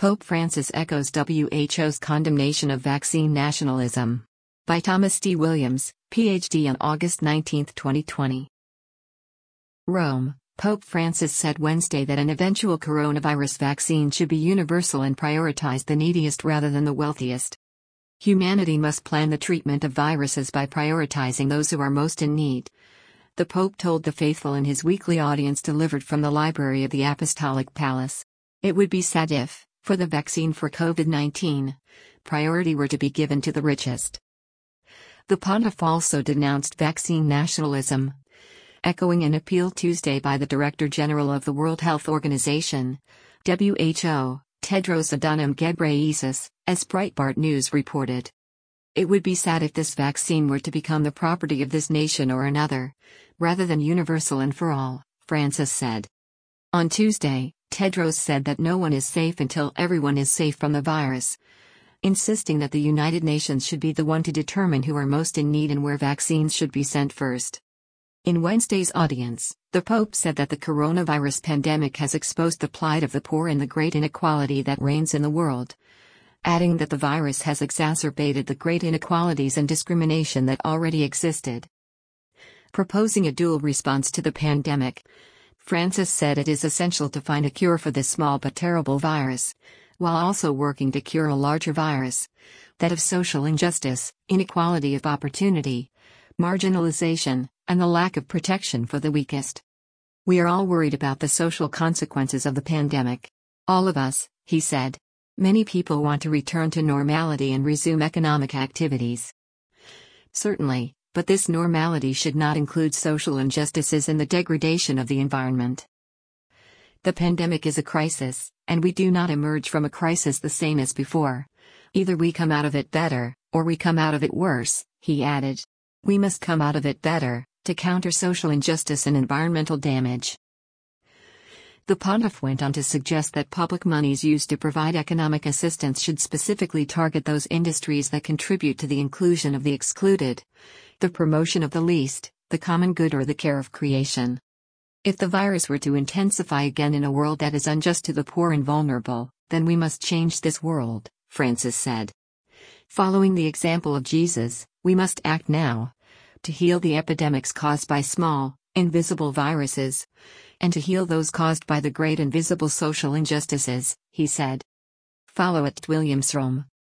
Pope Francis echoes WHO's condemnation of vaccine nationalism. By Thomas D. Williams, Ph.D. on August 19, 2020. Rome, Pope Francis said Wednesday that an eventual coronavirus vaccine should be universal and prioritize the neediest rather than the wealthiest. Humanity must plan the treatment of viruses by prioritizing those who are most in need, the Pope told the faithful in his weekly audience delivered from the library of the Apostolic Palace. It would be sad if, for the vaccine for COVID-19, priority were to be given to the richest. The Pontiff also denounced vaccine nationalism, echoing an appeal Tuesday by the Director General of the World Health Organization, WHO, Tedros Adhanom Ghebreyesus, as Breitbart News reported. It would be sad if this vaccine were to become the property of this nation or another, rather than universal and for all, Francis said. On Tuesday, Tedros said that no one is safe until everyone is safe from the virus, insisting that the United Nations should be the one to determine who are most in need and where vaccines should be sent first. In Wednesday's audience, the Pope said that the coronavirus pandemic has exposed the plight of the poor and the great inequality that reigns in the world, adding that the virus has exacerbated the great inequalities and discrimination that already existed. Proposing a dual response to the pandemic, Francis said it is essential to find a cure for this small but terrible virus, while also working to cure a larger virus, that of social injustice, inequality of opportunity, marginalization, and the lack of protection for the weakest. We are all worried about the social consequences of the pandemic. All of us, he said. Many people want to return to normality and resume economic activities. Certainly, but this normality should not include social injustices and the degradation of the environment. The pandemic is a crisis, and we do not emerge from a crisis the same as before. Either we come out of it better, or we come out of it worse, he added. We must come out of it better, to counter social injustice and environmental damage. The Pontiff went on to suggest that public monies used to provide economic assistance should specifically target those industries that contribute to the inclusion of the excluded, the promotion of the least, the common good, or the care of creation. If the virus were to intensify again in a world that is unjust to the poor and vulnerable, then we must change this world, Francis said. Following the example of Jesus, we must act now, to heal the epidemics caused by small, invisible viruses, and to heal those caused by the great invisible social injustices, he said. Follow @WilliamsRome.